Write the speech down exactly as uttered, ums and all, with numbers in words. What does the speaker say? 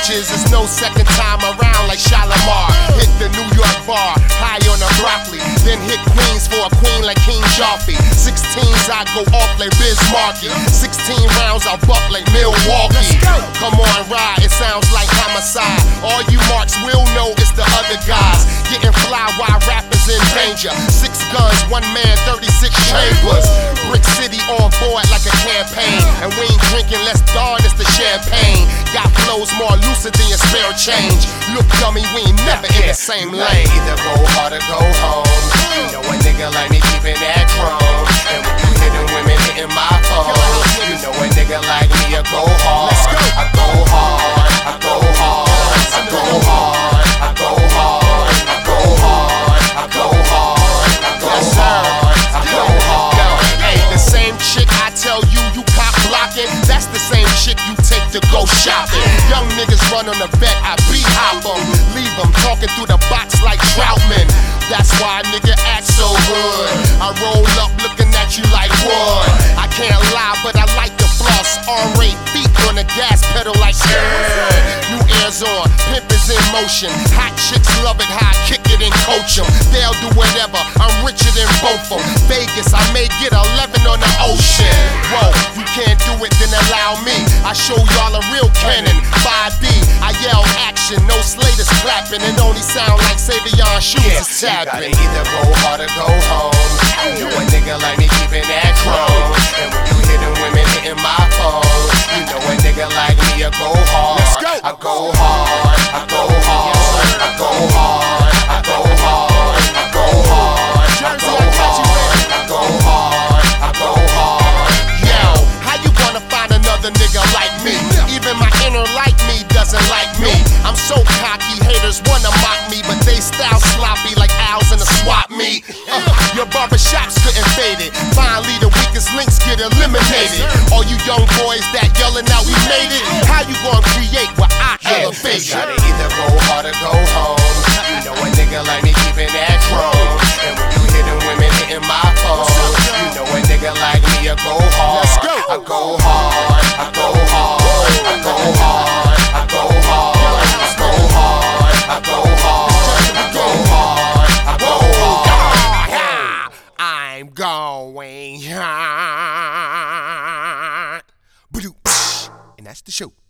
bitches, it's no second time around like Shalimar. Hit the New York bar, high on the broccoli, then hit Queens for a queen like King Joffrey. Sixteens I go off like Biz Markie, sixteen rounds I buck like Milwaukee. Come on, ride, it sounds like homicide. All you marks will know it's the other guys getting fly while rappers in danger. Six guns, one man, thirty-six chambers. Brick City on board like a campaign, and we ain't drinking less Dawn, it's the champagne. Got flows more lucid than your spare change. Look dummy, we ain't never in the same lane. Either go hard or go home. You know a nigga like me keeping that chrome. And when you hitting women, hitting my phone. You know a nigga like me, I go hard. I go hard, I go hard, I go hard, I go hard, I go hard, I go hard, I go hard, I go hard. Hey, the same chick I tell you you cop blocking, that's the same chick you take to go shopping. Young niggas run on the vet, I beat hop 'em, leave 'em talking through the box like Troutman. That's why a nigga act so good. I roll up looking at you like wood. I can't lie, but I like the floss. R-eight feet on the gas pedal like yeah. New airs on, pimp is in motion. Hot chicks love it how I kick it and coach 'em. They'll do whatever, I'm richer than both 'em. Vegas, I may get eleven on the ocean. Whoa, you can't do it, then allow me. I show y'all a real cannon. five B, I yell action, no Slaters clapping. It only sound like Savion shoes yeah, is tapping. You gotta either go hard or go home. You know a nigga like me keeping that chrome. And when you hitting women, hitting my phone. You know a nigga like me, I go hard. I go hard, I go hard, I go hard, I go hard, I go hard, I go hard, I go hard, I go hard. Yo, how you gonna find another nigga like me? Even my inner like me doesn't like me. I'm so cocky, haters wanna mock me, but they style sloppy like owls in a swap meet. Uh, your barbershops couldn't fade it. Finally, the weakest links get eliminated. All you young boys that yelling out we made it, how you gonna create what I yeah, elevate? You gotta either go hard or go home. You know a nigga like me keeping that chrome. And when you hitting women, hitting my phone. You know a nigga like me, I go hard. I go hard, I go hard, I go hard, I go hard, I go hard, I go hard, I go hard, I go hard. I'm going hard. And that's the show.